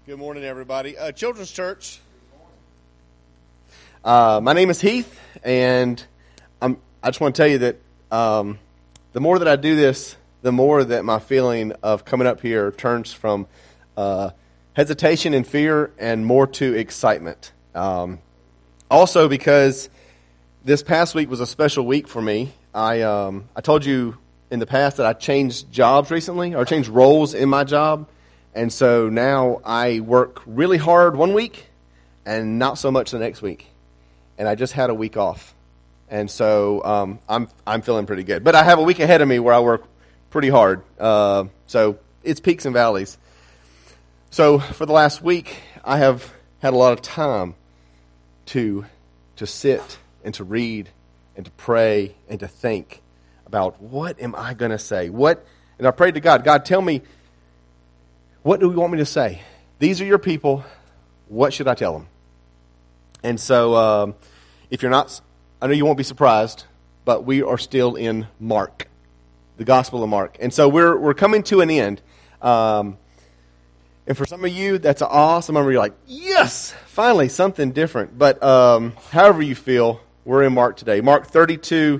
Good morning, everybody. Children's Church. My name is Heath, and I just want to tell you that the more that I do this, the more that my feeling of coming up here turns from hesitation and fear and more to excitement. Also, because this past week was a special week for me. I told you in the past that I changed jobs recently, or changed roles in my job. And so now I work really hard one week and not so much the next week. And I just had a week off. And so I'm feeling pretty good. But I have a week ahead of me where I work pretty hard. So it's peaks and valleys. So for the last week, I have had a lot of time to sit and to read and to pray and to think about what am I going to say? And I prayed to God, God, tell me, what do you want me to say? These are your people. What should I tell them? And so if you're not, I know you won't be surprised, but we are still in Mark, the Gospel of Mark. And so we're coming to an end. And for some of you, that's awesome. Some of you are like, yes, finally, something different. But however you feel, we're in Mark today. Mark 14,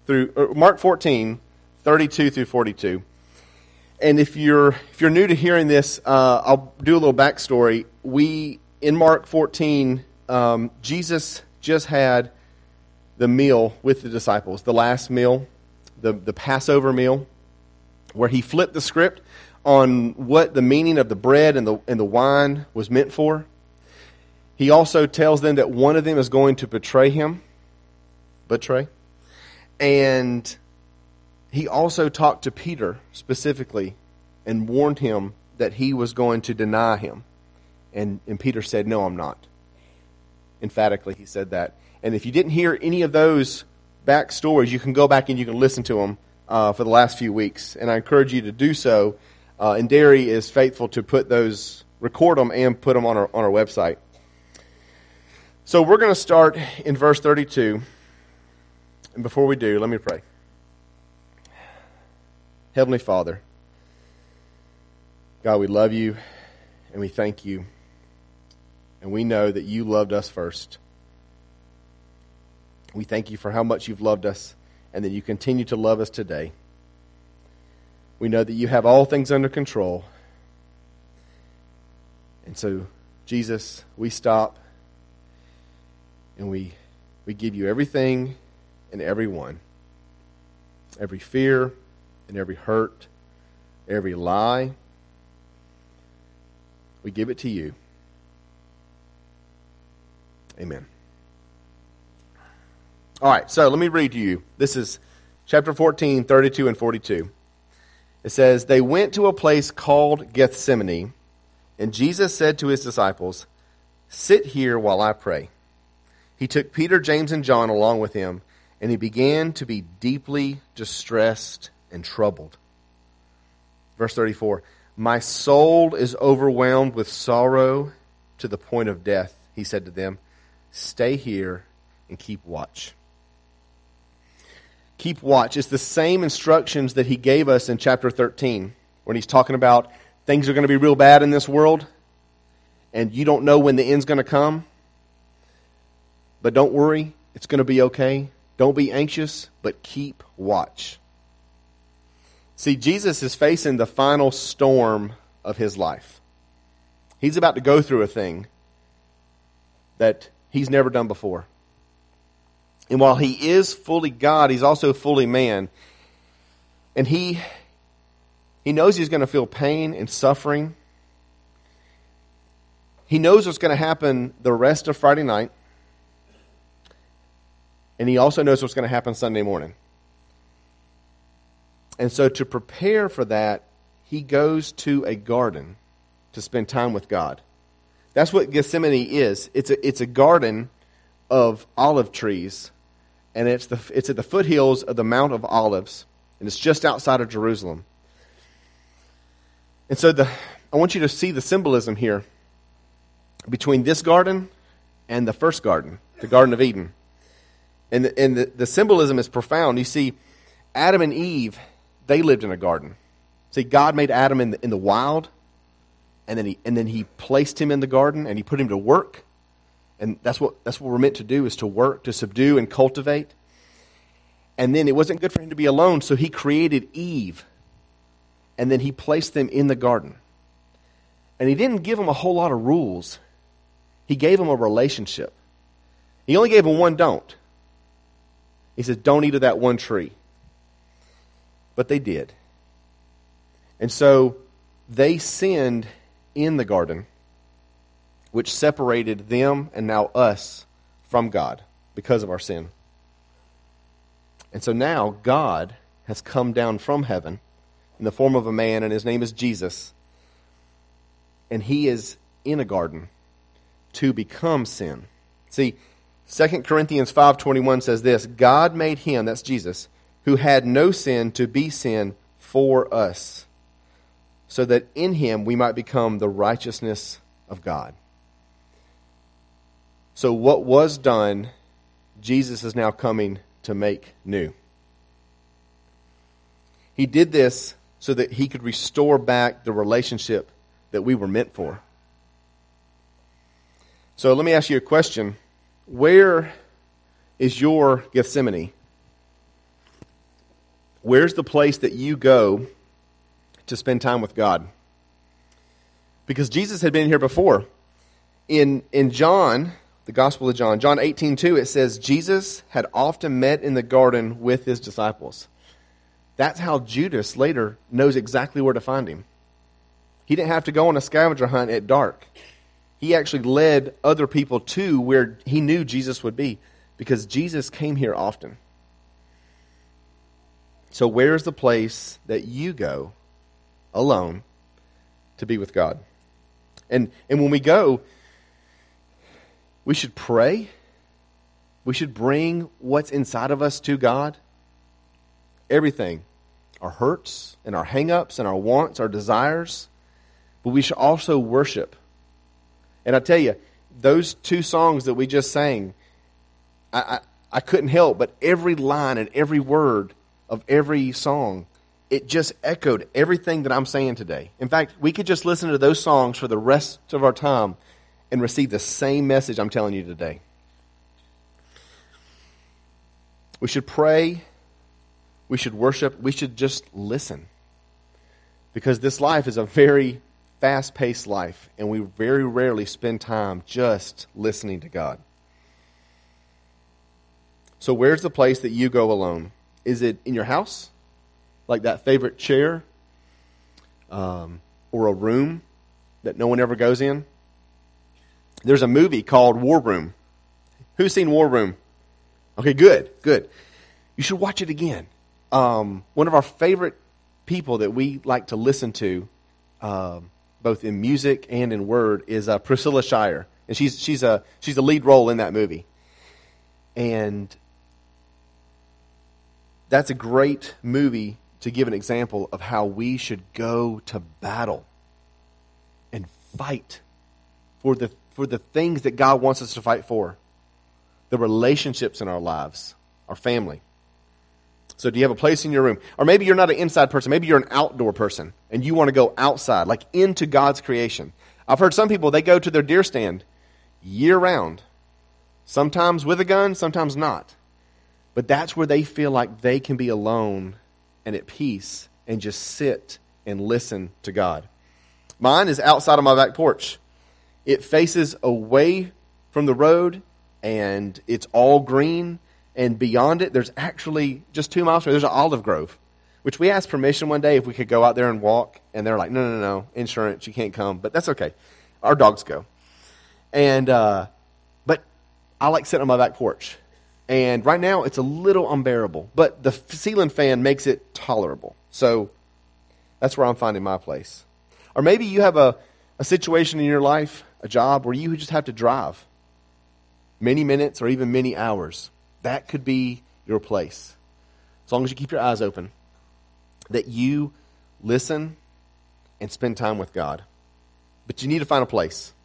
32 through 42. And if you're new to hearing this, I'll do a little backstory. In Mark 14, Jesus just had the meal with the disciples, the last meal, the Passover meal, where he flipped the script on what the meaning of the bread and the wine was meant for. He also tells them that one of them is going to betray him. And he also talked to Peter specifically and warned him that he was going to deny him. And Peter said, no, I'm not. Emphatically, he said that. And if you didn't hear any of those backstories, you can go back and you can listen to them for the last few weeks. And I encourage you to do so. And Derry is faithful to record them and put them on our website. So we're going to start in verse 32. And before we do, let me pray. Heavenly Father, God, we love you and we thank you. And we know that you loved us first. We thank you for how much you've loved us and that you continue to love us today. We know that you have all things under control. And so, Jesus, we stop and we give you everything and everyone. Every fear and every hurt, every lie. We give it to you. Amen. All right, so let me read to you. This is chapter 14, 32 and 42. It says, they went to a place called Gethsemane, and Jesus said to his disciples, sit here while I pray. He took Peter, James, and John along with him, and he began to be deeply distressed and troubled. Verse 34, my soul is overwhelmed with sorrow to the point of death, he said to them. Stay here and keep watch. Keep watch. It's the same instructions that he gave us in chapter 13 when he's talking about things are going to be real bad in this world and you don't know when the end's going to come. But don't worry, it's going to be okay. Don't be anxious, but keep watch. See, Jesus is facing the final storm of his life. He's about to go through a thing that he's never done before. And while he is fully God, he's also fully man. And he knows he's going to feel pain and suffering. He knows what's going to happen the rest of Friday night. And he also knows what's going to happen Sunday morning. And so to prepare for that, he goes to a garden to spend time with God. That's what Gethsemane is. It's a garden of olive trees, and it's at the foothills of the Mount of Olives, and it's just outside of Jerusalem. And so I want you to see the symbolism here between this garden and the first garden, the Garden of Eden. And the symbolism is profound. You see, Adam and Eve, they lived in a garden. See, God made Adam in the wild, and then he placed him in the garden, and he put him to work. And that's what we're meant to do, is to work, to subdue and cultivate. And then it wasn't good for him to be alone, so he created Eve. And then he placed them in the garden. And he didn't give them a whole lot of rules. He gave them a relationship. He only gave them one don't. He said, don't eat of that one tree. But they did. And so they sinned in the garden, which separated them and now us from God because of our sin. And so now God has come down from heaven in the form of a man, and his name is Jesus. And he is in a garden to become sin. See, 2 Corinthians 5:21 says this, God made him, that's Jesus, who had no sin to be sin for us, so that in him we might become the righteousness of God. So what was done, Jesus is now coming to make new. He did this so that he could restore back the relationship that we were meant for. So let me ask you a question. Where is your Gethsemane? Where's the place that you go to spend time with God? Because Jesus had been here before. In John, the Gospel of John, John 18:2, it says, Jesus had often met in the garden with his disciples. That's how Judas later knows exactly where to find him. He didn't have to go on a scavenger hunt at dark. He actually led other people to where he knew Jesus would be, because Jesus came here often. So where's the place that you go alone to be with God? And when we go, we should pray. We should bring what's inside of us to God. Everything. Our hurts and our hang-ups and our wants, our desires. But we should also worship. And I tell you, those two songs that we just sang, I couldn't help but every line and every word of every song, it just echoed everything that I'm saying today. In fact, we could just listen to those songs for the rest of our time and receive the same message I'm telling you today. We should pray. We should worship. We should just listen. Because this life is a very fast-paced life, and we very rarely spend time just listening to God. So where's the place that you go alone? Is it in your house? Like that favorite chair? Or a room that no one ever goes in? There's a movie called War Room. Who's seen War Room? Okay, good. You should watch it again. One of our favorite people that we like to listen to, both in music and in word, is Priscilla Shirer, and she's a lead role in that movie. And that's a great movie to give an example of how we should go to battle and fight for the things that God wants us to fight for, the relationships in our lives, our family. So do you have a place in your room? Or maybe you're not an inside person. Maybe you're an outdoor person, and you want to go outside, like into God's creation. I've heard some people, they go to their deer stand year-round, sometimes with a gun, sometimes not. But that's where they feel like they can be alone and at peace and just sit and listen to God. Mine is outside of my back porch. It faces away from the road, and it's all green. And beyond it, there's actually just 2 miles away, there's an olive grove, which we asked permission one day if we could go out there and walk. And they're like, no, insurance, you can't come. But that's okay. Our dogs go. And but I like sitting on my back porch. And right now, it's a little unbearable. But the ceiling fan makes it tolerable. So that's where I'm finding my place. Or maybe you have a situation in your life, a job, where you just have to drive many minutes or even many hours. That could be your place. As long as you keep your eyes open. That you listen and spend time with God. But you need to find a place.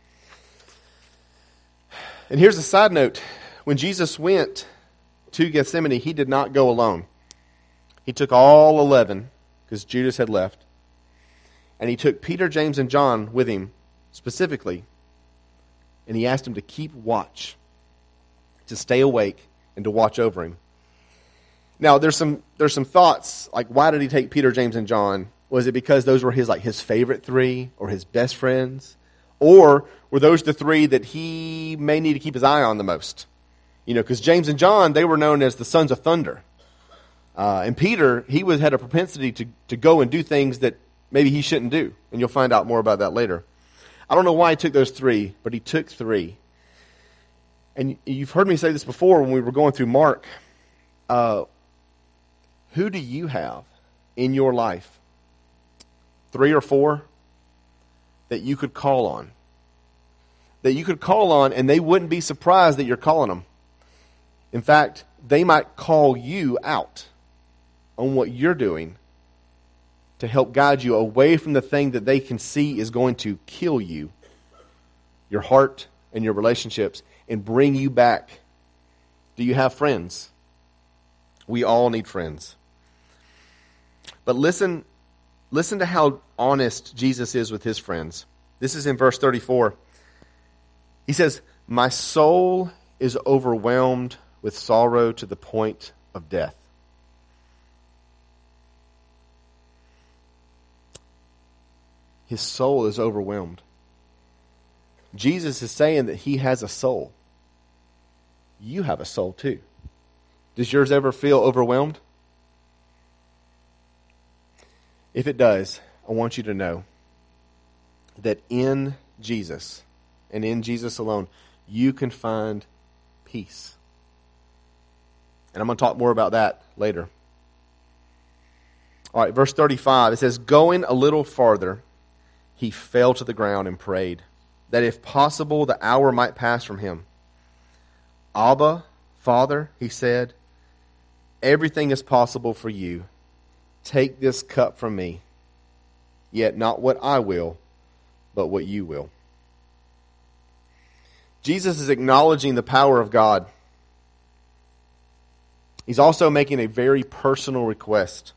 And here's a side note. When Jesus went to Gethsemane, he did not go alone. He took all 11, because Judas had left. And he took Peter, James, and John with him specifically, and he asked them to keep watch, to stay awake, and to watch over him. Now, there's some thoughts, like why did he take Peter, James, and John? Was it because those were his favorite three or his best friends? Or were those the three that he may need to keep his eye on the most? Because James and John, they were known as the sons of thunder. And Peter, he had a propensity to go and do things that maybe he shouldn't do. And you'll find out more about that later. I don't know why he took those three, but he took three. And you've heard me say this before when we were going through Mark. Who do you have in your life, 3 or 4, that you could call on? That you could call on and they wouldn't be surprised that you're calling them. In fact, they might call you out on what you're doing to help guide you away from the thing that they can see is going to kill you, your heart and your relationships, and bring you back. Do you have friends? We all need friends. But listen to how honest Jesus is with his friends. This is in verse 34. He says, "My soul is overwhelmed with sorrow to the point of death." His soul is overwhelmed. Jesus is saying that he has a soul. You have a soul too. Does yours ever feel overwhelmed? If it does, I want you to know that in Jesus and in Jesus alone, you can find peace. And I'm going to talk more about that later. All right, verse 35, it says, "Going a little farther, he fell to the ground and prayed, that if possible the hour might pass from him. 'Abba, Father,' he said, 'everything is possible for you. Take this cup from me, yet not what I will, but what you will.'" Jesus is acknowledging the power of God. He's also making a very personal request.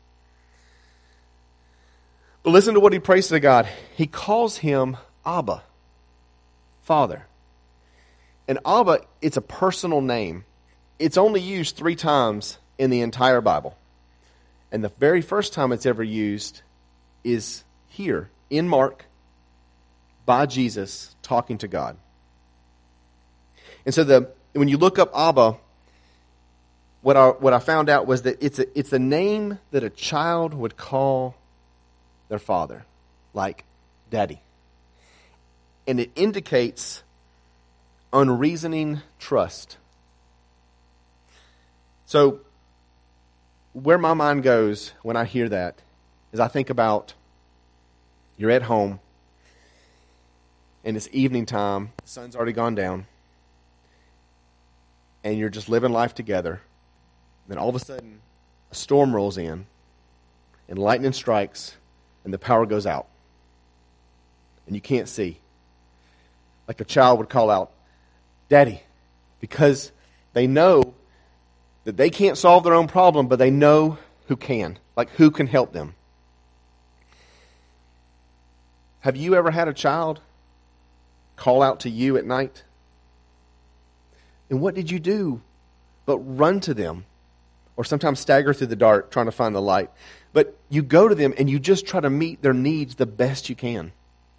But listen to what he prays to God. He calls him Abba, Father. And Abba, it's a personal name. It's only used 3 times in the entire Bible. And the very first time it's ever used is here in Mark by Jesus talking to God. And so when you look up Abba, what I found out was that it's a name that a child would call their father, like Daddy. And it indicates unreasoning trust. So where my mind goes when I hear that is I think about you're at home and it's evening time, the sun's already gone down, and you're just living life together. Then all of a sudden, a storm rolls in, and lightning strikes, and the power goes out. And you can't see. Like a child would call out, "Daddy," because they know that they can't solve their own problem, but they know who can. Like, who can help them. Have you ever had a child call out to you at night? And what did you do but run to them? Or sometimes stagger through the dark trying to find the light. But you go to them and you just try to meet their needs the best you can.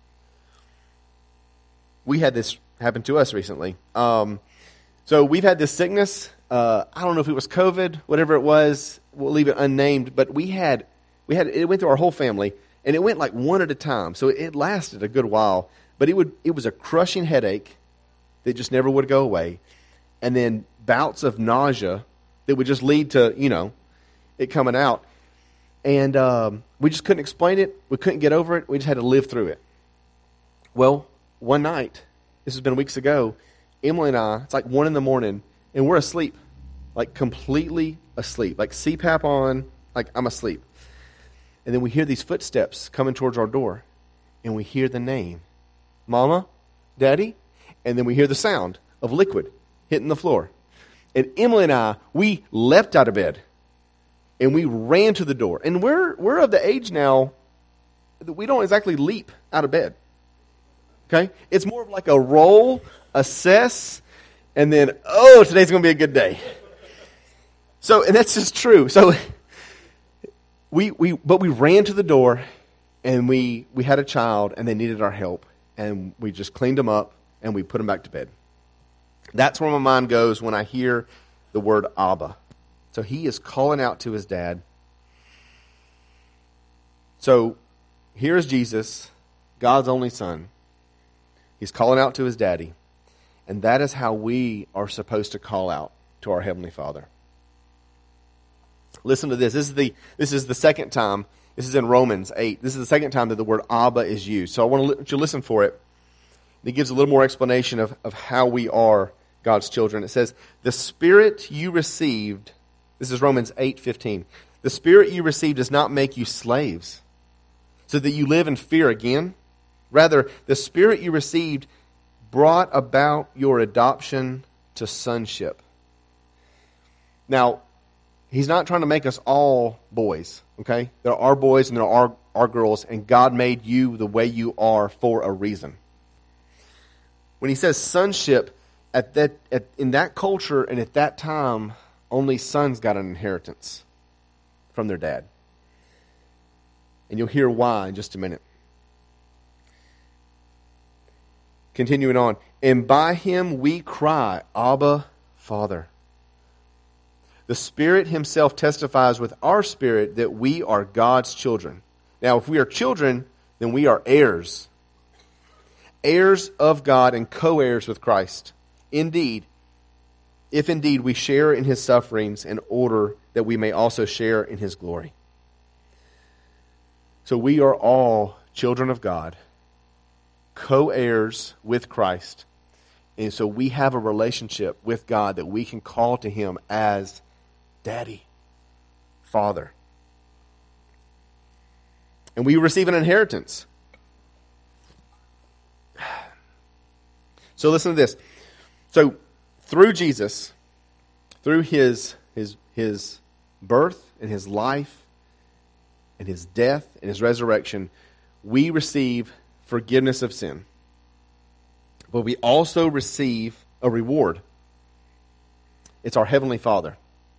We had this happen to us recently. So we've had this sickness. I don't know if it was COVID, whatever it was. We'll leave it unnamed. But it went through our whole family, and it went like one at a time. So it lasted a good while. But it was a crushing headache that just never would go away. And then bouts of nausea that would just lead to, it coming out. And we just couldn't explain it. We couldn't get over it. We just had to live through it. Well, one night, this has been weeks ago, Emily and I, it's like 1 a.m, and we're asleep. Like completely asleep. Like CPAP on, like I'm asleep. And then we hear these footsteps coming towards our door. And we hear the name. Mama? Daddy? And then we hear the sound of liquid hitting the floor. And Emily and I, we leapt out of bed. And we ran to the door. And we're of the age now we don't exactly leap out of bed. Okay? It's more of like a roll, assess, and then, oh, today's going to be a good day. So, and that's just true. So, we ran to the door, and we had a child, and they needed our help, and we just cleaned them up, and we put them back to bed. That's where my mind goes when I hear the word Abba. So he is calling out to his dad. So here is Jesus, God's only son. He's calling out to his daddy. And that is how we are supposed to call out to our Heavenly Father. Listen to this. This is the second time. This is in Romans 8. This is the second time that the word Abba is used. So I want to let you listen for it. It gives a little more explanation of how we are God's children. It says, the Spirit you received, this is Romans 8:15. The Spirit you received does not make you slaves, so that you live in fear again. Rather, the Spirit you received brought about your adoption to sonship. Now, he's not trying to make us all boys, okay? There are boys and there are girls, and God made you the way you are for a reason. When he says sonship, in that culture and at that time, only sons got an inheritance from their dad. And you'll hear why in just a minute. Continuing on. And by him we cry, Abba, Father. The Spirit himself testifies with our spirit that we are God's children. Now, if we are children, then we are heirs. Heirs of God and co-heirs with Christ. Indeed, if indeed we share in his sufferings in order that we may also share in his glory. So we are all children of God, co-heirs with Christ. And so we have a relationship with God that we can call to him as Daddy, Father. And we receive an inheritance. So listen to this. So through Jesus, through his birth and his life and his death and his resurrection, we receive forgiveness of sin. But we also receive a reward. It's our Heavenly Father.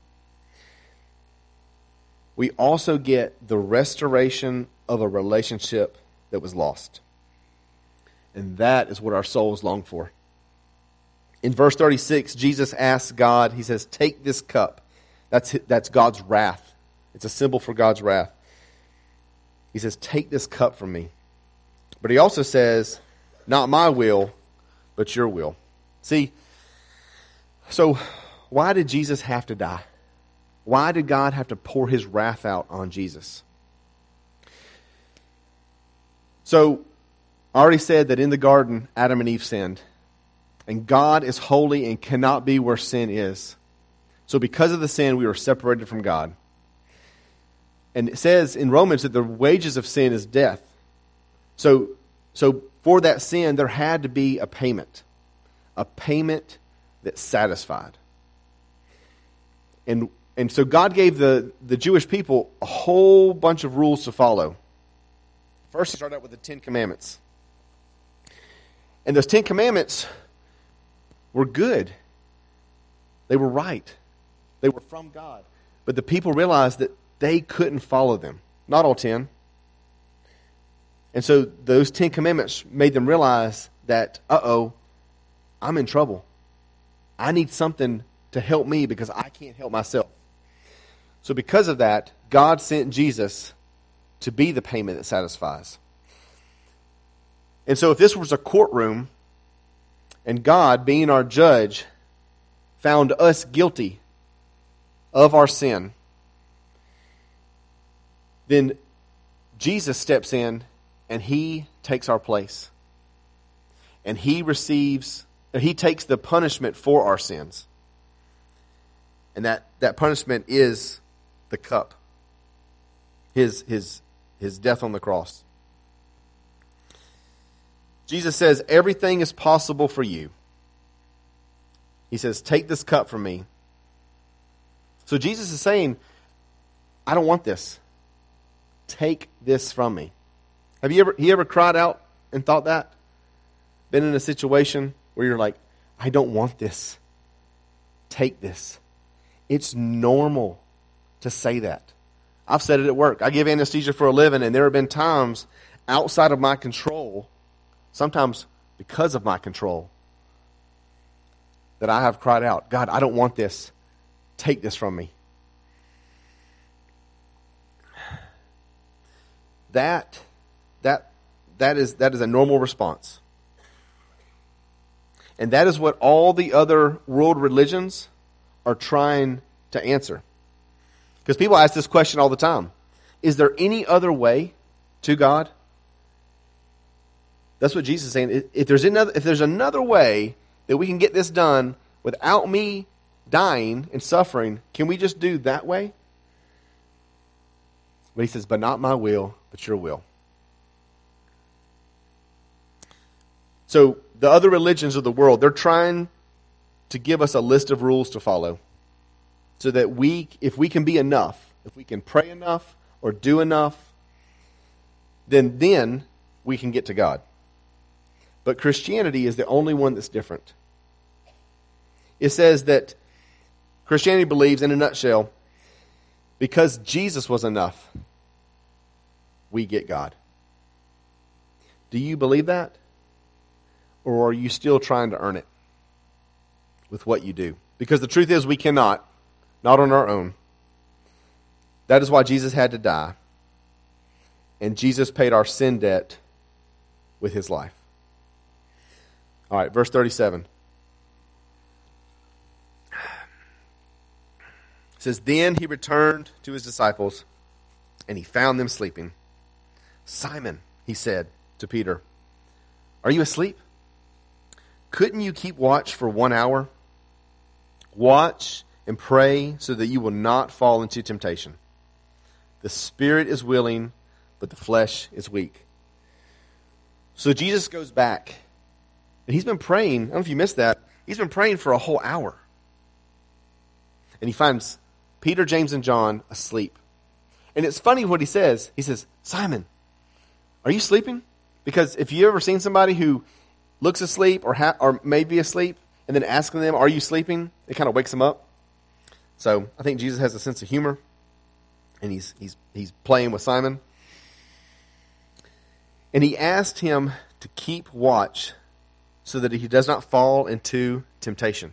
We also get the restoration of a relationship that was lost. And that is what our souls long for. In verse 36, Jesus asks God, he says, take this cup. That's God's wrath. It's a symbol for God's wrath. He says, take this cup from me. But he also says, not my will, but your will. See, so why did Jesus have to die? Why did God have to pour his wrath out on Jesus? So, I already said that in the garden, Adam and Eve sinned. And God is holy and cannot be where sin is. So because of the sin, we were separated from God. And it says in Romans that the wages of sin is death. So for that sin, there had to be a payment that satisfied. And so God gave the Jewish people a whole bunch of rules to follow. First, he started out with the 10 Commandments. And those 10 Commandments were good. They were right. They were from God. But the people realized that they couldn't follow them. Not all 10. And so those 10 Commandments made them realize that, I'm in trouble. I need something to help me because I can't help myself. So because of that, God sent Jesus to be the payment that satisfies. And so if this was a courtroom, and God, being our judge, found us guilty of our sin, then Jesus steps in and he takes our place. And he takes the punishment for our sins. And that punishment is the cup. His death on the cross. Jesus says, everything is possible for you. He says, take this cup from me. So Jesus is saying, I don't want this. Take this from me. Have you ever cried out and thought that? Been in a situation where you're like, I don't want this. Take this. It's normal to say that. I've said it at work. I give anesthesia for a living, and there have been times outside of my control, sometimes because of my control, that I have cried out, God, I don't want this. Take this from me. That is a normal response. And that is what all the other world religions are trying to answer. Because people ask this question all the time. Is there any other way to God? That's what Jesus is saying. If there's another way that we can get this done without me dying and suffering, can we just do that way? But he says, but not my will, but your will. So the other religions of the world, they're trying to give us a list of rules to follow. So that if we can be enough, if we can pray enough or do enough, then we can get to God. But Christianity is the only one that's different. It says that Christianity believes, in a nutshell, because Jesus was enough, we get God. Do you believe that? Or are you still trying to earn it with what you do? Because the truth is we cannot, not on our own. That is why Jesus had to die. And Jesus paid our sin debt with his life. All right, verse 37. It says, then he returned to his disciples, and he found them sleeping. Simon, he said to Peter, are you asleep? Couldn't you keep watch for 1 hour? Watch and pray so that you will not fall into temptation. The spirit is willing, but the flesh is weak. So Jesus goes back, and he's been praying. I don't know if you missed that. He's been praying for a whole hour. And he finds Peter, James, and John asleep. And it's funny what he says. He says, Simon, are you sleeping? Because if you ever seen somebody who looks asleep or may be asleep, and then asking them, are you sleeping? It kind of wakes them up. So I think Jesus has a sense of humor, and he's playing with Simon. And he asked him to keep watch so that he does not fall into temptation.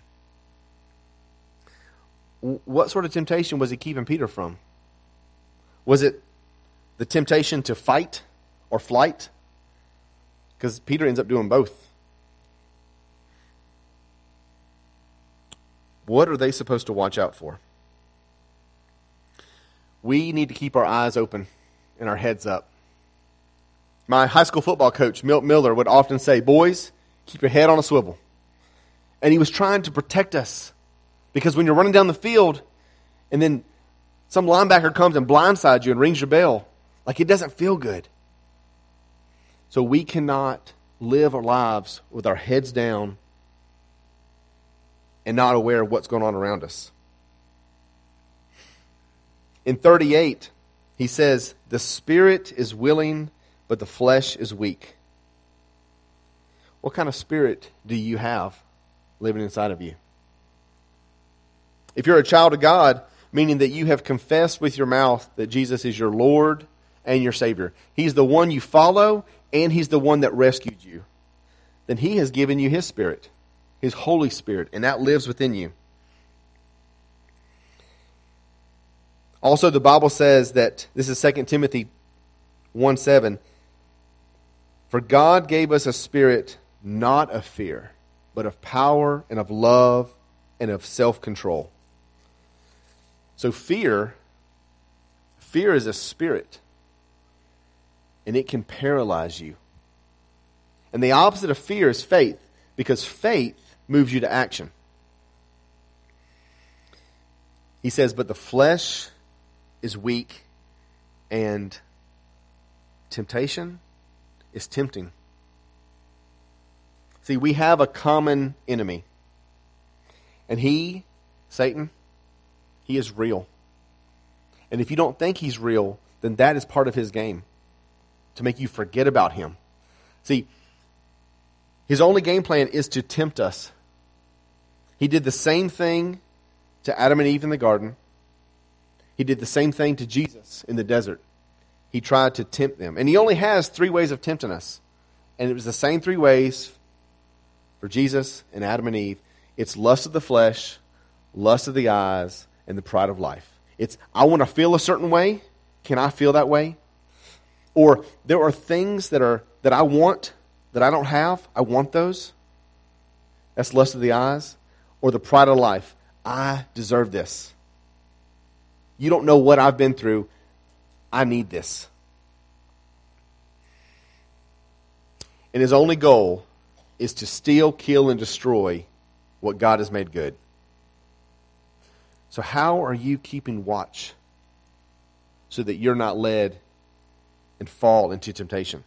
What sort of temptation was he keeping Peter from? Was it the temptation to fight or flight? Because Peter ends up doing both. What are they supposed to watch out for? We need to keep our eyes open and our heads up. My high school football coach, Milt Miller, would often say, boys, keep your head on a swivel. And he was trying to protect us. Because when you're running down the field and then some linebacker comes and blindsides you and rings your bell, like it doesn't feel good. So we cannot live our lives with our heads down and not aware of what's going on around us. In 38, he says, the spirit is willing, but the flesh is weak. What kind of spirit do you have living inside of you? If you're a child of God, meaning that you have confessed with your mouth that Jesus is your Lord and your Savior, he's the one you follow and he's the one that rescued you, then he has given you his Spirit, his Holy Spirit, and that lives within you. Also, the Bible says that, this is 2 Timothy 1:7, for God gave us a spirit not of fear, but of power and of love and of self-control. So fear is a spirit, and it can paralyze you. And the opposite of fear is faith, because faith moves you to action. He says, but the flesh is weak, and temptation is tempting. See, we have a common enemy. And he, Satan, he is real. And if you don't think he's real, then that is part of his game. to make you forget about him. See, his only game plan is to tempt us. He did the same thing to Adam and Eve in the garden. He did the same thing to Jesus in the desert. He tried to tempt them. And he only has 3 ways of tempting us. And it was the same 3 ways for Jesus and Adam and Eve. It's lust of the flesh, lust of the eyes, and the pride of life. It's, I want to feel a certain way. Can I feel that way? Or there are things that I want that I don't have. I want those. That's lust of the eyes. Or the pride of life. I deserve this. You don't know what I've been through. I need this. And his only goal is to steal, kill, and destroy what God has made good. So how are you keeping watch so that you're not led and fall into temptation?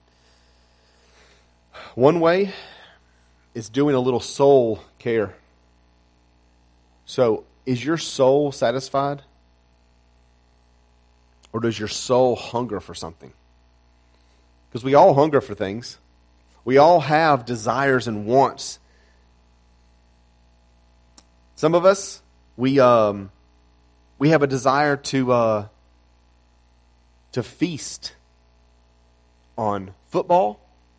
One way is doing a little soul care. So, is your soul satisfied? Or does your soul hunger for something? Because we all hunger for things. We all have desires and wants. Some of us, we have a desire to feast on football,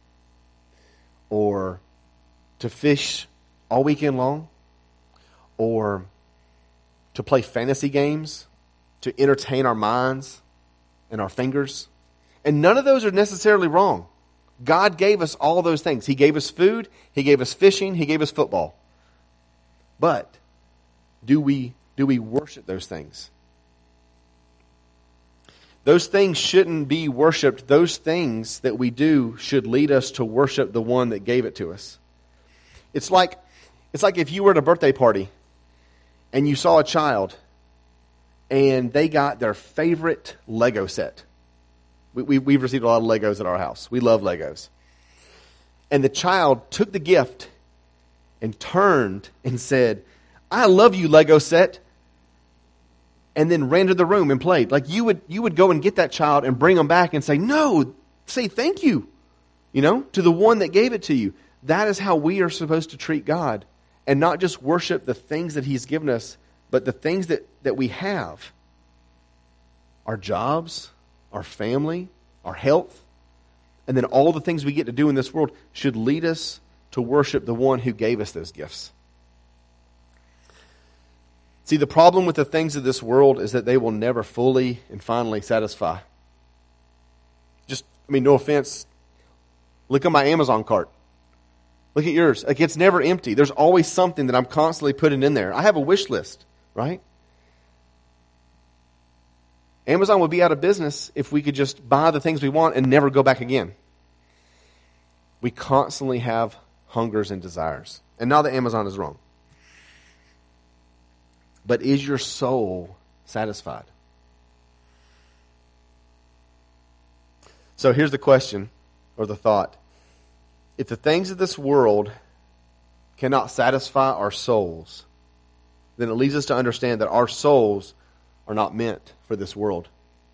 or to fish all weekend long, or to play fantasy games, to entertain our minds and our fingers. And none of those are necessarily wrong. God gave us all those things. He gave us food, He gave us fishing, He gave us football. But do we worship those things? Those things shouldn't be worshipped. Those things that we do should lead us to worship the one that gave it to us. It's like if you were at a birthday party and you saw a child and they got their favorite Lego set. We've received a lot of Legos at our house. We love Legos. And the child took the gift and turned and said, "I love you, Lego set," and then ran to the room and played. Like you would go and get that child and bring them back and say, "No, say thank you, to the one that gave it to you." That is how we are supposed to treat God, and not just worship the things that He's given us, but the things that we have. Our jobs, our family, our health, and then all the things we get to do in this world should lead us to worship the one who gave us those gifts. See, the problem with the things of this world is that they will never fully and finally satisfy. No offense, look at my Amazon cart. Look at yours. Like, it's never empty. There's always something that I'm constantly putting in there. I have a wish list, right? Amazon would be out of business if we could just buy the things we want and never go back again. We constantly have hungers and desires. And not that Amazon is wrong. But is your soul satisfied? So here's the question, or the thought. If the things of this world cannot satisfy our souls, then it leads us to understand that our souls are not meant for this world.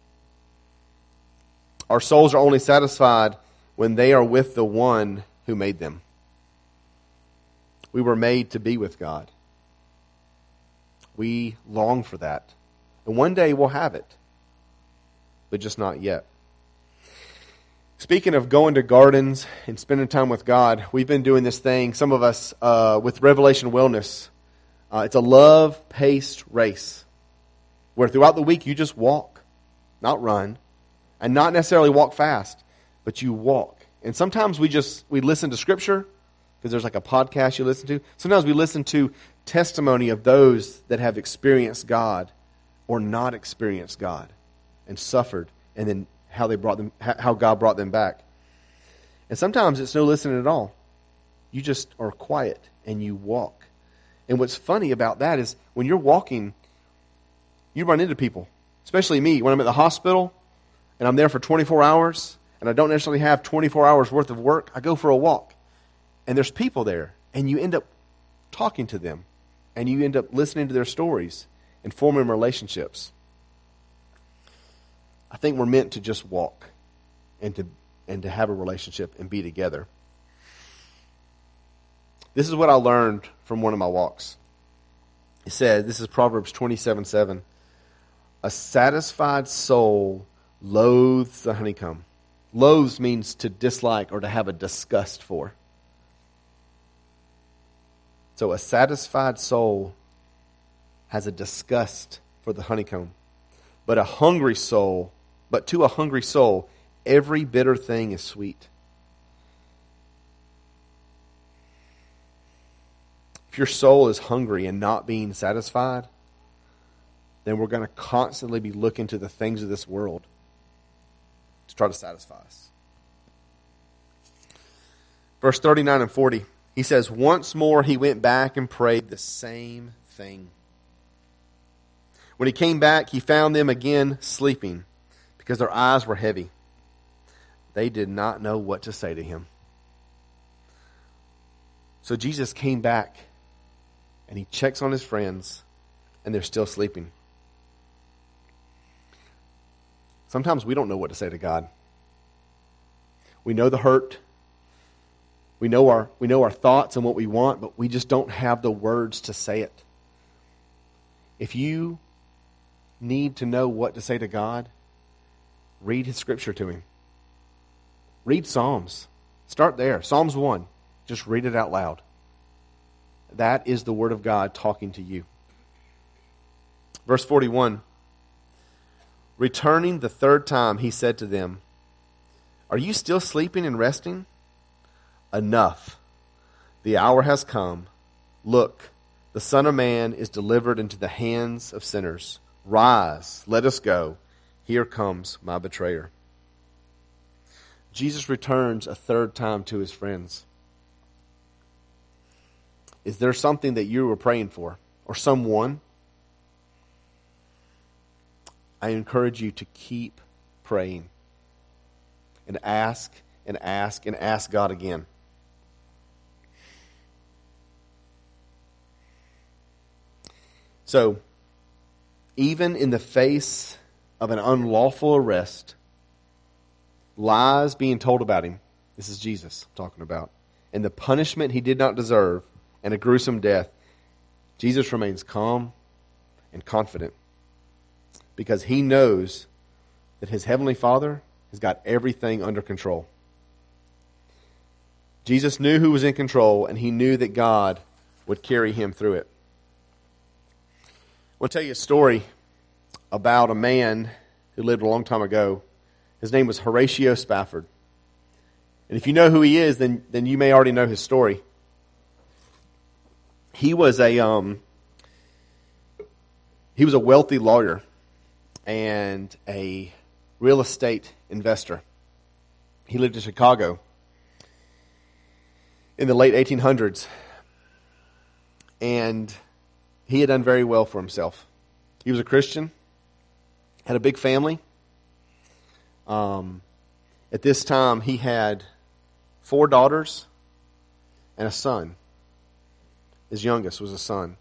Our souls are only satisfied when they are with the one who made them. We were made to be with God. We long for that. And one day we'll have it, but just not yet. Speaking of going to gardens and spending time with God, we've been doing this thing, some of us, with Revelation Wellness. It's a love-paced race where throughout the week you just walk, not run, and not necessarily walk fast, but you walk. And sometimes we listen to Scripture, because there's like a podcast you listen to. Sometimes we listen to testimony of those that have experienced God or not experienced God and suffered, and then how God brought them back. And sometimes it's no listening at all. You just are quiet and you walk. And what's funny about that is when you're walking, you run into people. Especially me, when I'm at the hospital and I'm there for 24 hours and I don't necessarily have 24 hours worth of work, I go for a walk. And there's people there, and you end up talking to them, and you end up listening to their stories and forming relationships. I think we're meant to just walk. and to have a relationship and be together. This is what I learned from one of my walks. It said, this is Proverbs 27:7. A satisfied soul loathes the honeycomb. Loathes means to dislike or to have a disgust for. So a satisfied soul has a disgust for the honeycomb. But to a hungry soul, every bitter thing is sweet. If your soul is hungry and not being satisfied, then we're going to constantly be looking to the things of this world to try to satisfy us. Verse 39 and 40, he says, once more he went back and prayed the same thing. When he came back, he found them again sleeping because their eyes were heavy. They did not know what to say to him. So Jesus came back and he checks on his friends and they're still sleeping. Sometimes we don't know what to say to God. We know the hurt. We know our thoughts and what we want, but we just don't have the words to say it. If you need to know what to say to God, read his scripture to him. Read Psalms. Start there. Psalms 1. Just read it out loud. That is the word of God talking to you. Verse 41. Returning the third time, he said to them, are you still sleeping and resting? Enough. The hour has come. Look, the Son of Man is delivered into the hands of sinners. Rise, let us go. Here comes my betrayer. Jesus returns a third time to his friends. Is there something that you were praying for? Or someone? I encourage you to keep praying. And ask and ask and ask God again. So, even in the face of an unlawful arrest, lies being told about him, this is Jesus I'm talking about, and the punishment he did not deserve, and a gruesome death, Jesus remains calm and confident because he knows that his heavenly Father has got everything under control. Jesus knew who was in control, and he knew that God would carry him through it. I want to tell you a story about a man who lived a long time ago. His name was Horatio Spafford. And if you know who he is, then you may already know his story. He was a wealthy lawyer and a real estate investor. He lived in Chicago in the late 1800s. And he had done very well for himself. He was a Christian, had a big family. At this time, he had 4 daughters and a son. His youngest was a son.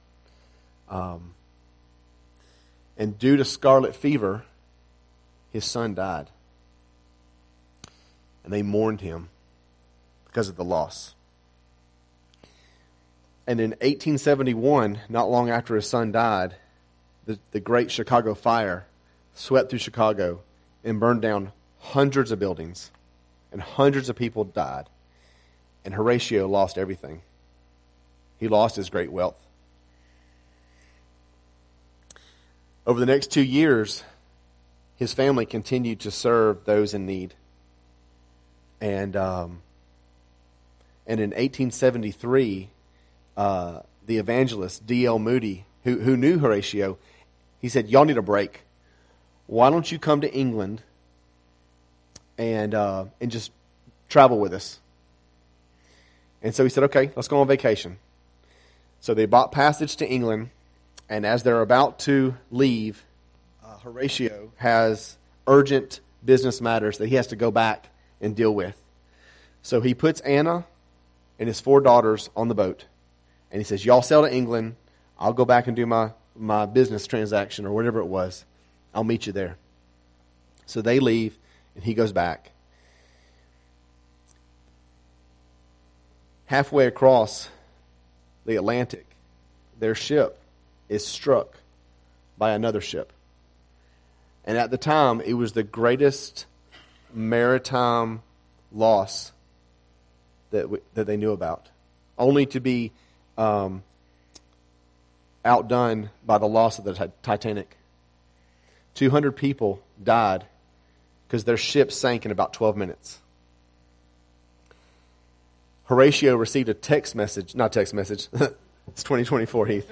And due to scarlet fever, his son died. And they mourned him because of the loss. And in 1871, not long after his son died, the Great Chicago Fire swept through Chicago and burned down hundreds of buildings. And hundreds of people died. And Horatio lost everything. He lost his great wealth. Over the next 2 years, his family continued to serve those in need. And in 1873, the evangelist D.L. Moody, who knew Horatio, he said, y'all need a break. Why don't you come to England and just travel with us? And so he said, okay, let's go on vacation. So they bought passage to England, and as they're about to leave, Horatio has urgent business matters that he has to go back and deal with. So he puts Anna and his 4 daughters on the boat, and he says, y'all sail to England. I'll go back and do my business transaction or whatever it was. I'll meet you there. So they leave, and he goes back. halfway across the Atlantic, their ship is struck by another ship. And at the time, it was the greatest maritime loss that they knew about, only to be outdone by the loss of the Titanic. 200 people died because their ship sank in about 12 minutes. Horatio received a text message, not text message, it's 2024, Heath.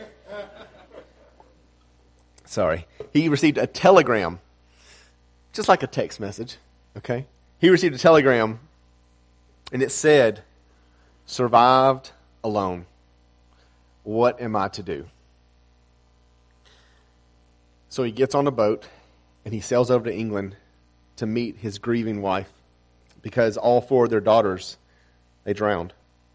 Sorry. He received a telegram, just like a text message, okay? He received a telegram, and it said, "Survived alone. What am I to do?" So he gets on a boat, and he sails over to England to meet his grieving wife, because all 4 of their daughters, they drowned.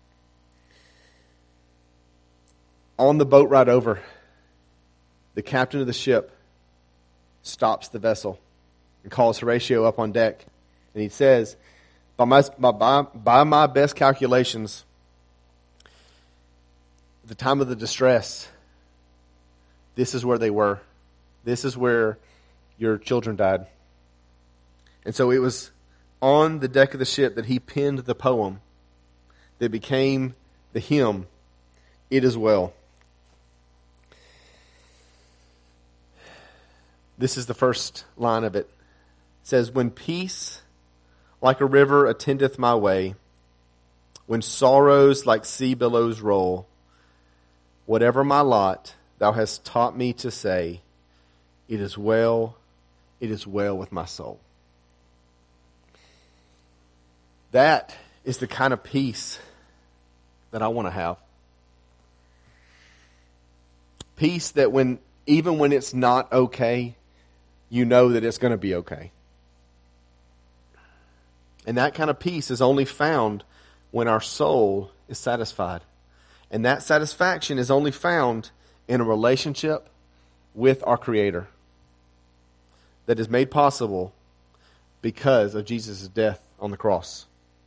On the boat ride over, the captain of the ship stops the vessel and calls Horatio up on deck. And he says, by my best calculations, at the time of the distress, this is where they were. This is where your children died. And so it was on the deck of the ship that he penned the poem that became the hymn, "It Is Well." This is the first line of it. It says, "When peace like a river attendeth my way, when sorrows like sea billows roll, whatever my lot, thou hast taught me to say, it is well with my soul." That is the kind of peace that I want to have. Peace that even when it's not okay, you know that it's going to be okay. And that kind of peace is only found when our soul is satisfied. And that satisfaction is only found in a relationship with our Creator that is made possible because of Jesus' death on the cross.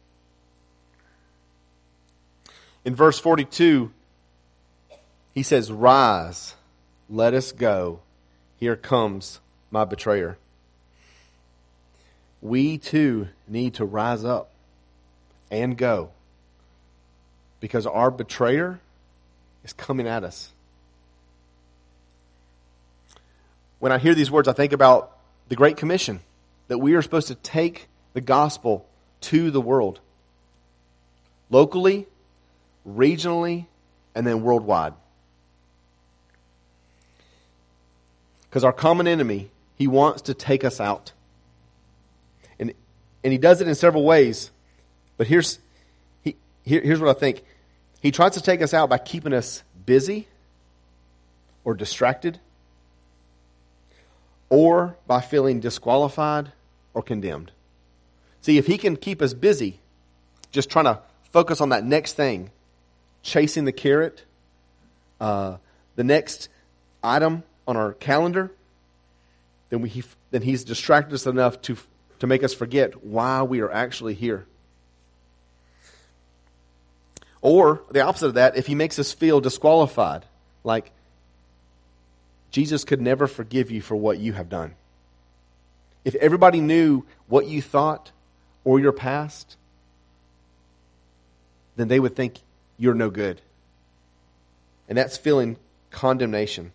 In verse 42, he says, "Rise, let us go. Here comes my betrayer." We too need to rise up and go, because our betrayer is coming at us. When I hear these words, I think about the Great Commission, that we are supposed to take the gospel to the world, locally, regionally, and then worldwide. Because our common enemy, he wants to take us out. And he does it in several ways. But here's what I think. He tries to take us out by keeping us busy or distracted, or by feeling disqualified or condemned. See, if he can keep us busy, just trying to focus on that next thing, chasing the carrot, the next item on our calendar, then he's distracted us enough to make us forget why we are actually here. Or the opposite of that, if he makes us feel disqualified, like Jesus could never forgive you for what you have done. If everybody knew what you thought or your past, then they would think you're no good. And that's feeling condemnation.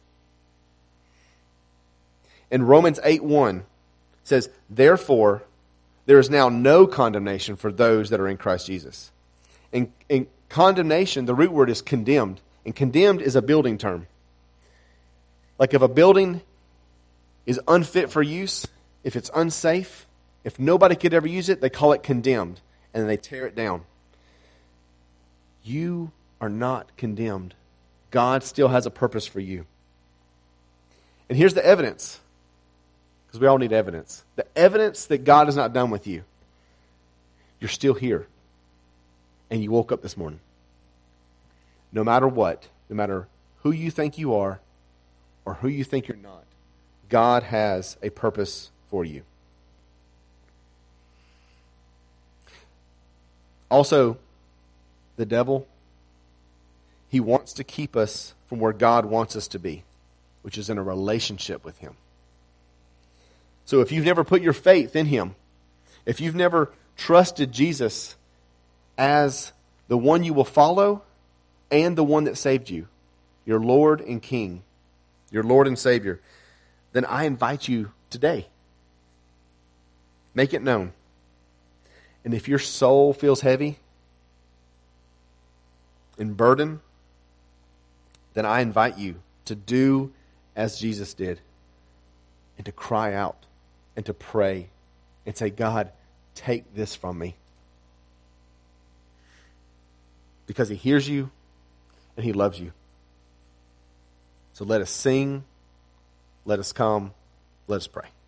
And Romans 8:1 says, "Therefore, there is now no condemnation for those that are in Christ Jesus." And condemnation, the root word is condemned. And condemned is a building term. Like if a building is unfit for use, if it's unsafe, if nobody could ever use it, they call it condemned. And then they tear it down. You are not condemned. God still has a purpose for you. And here's the evidence. Because we all need evidence. The evidence that God is not done with you. You're still here. And you woke up this morning. No matter what, no matter who you think you are or who you think you're not, God has a purpose for you. the devil, he wants to keep us from where God wants us to be, which is in a relationship with him. So if you've never put your faith in him, if you've never trusted Jesus as the one you will follow and the one that saved you, your Lord and King, your Lord and Savior, then I invite you today. Make it known. And if your soul feels heavy and burdened, then I invite you to do as Jesus did and to cry out and to pray and say, God, take this from me. Because he hears you and he loves you. So let us sing, let us come, let us pray.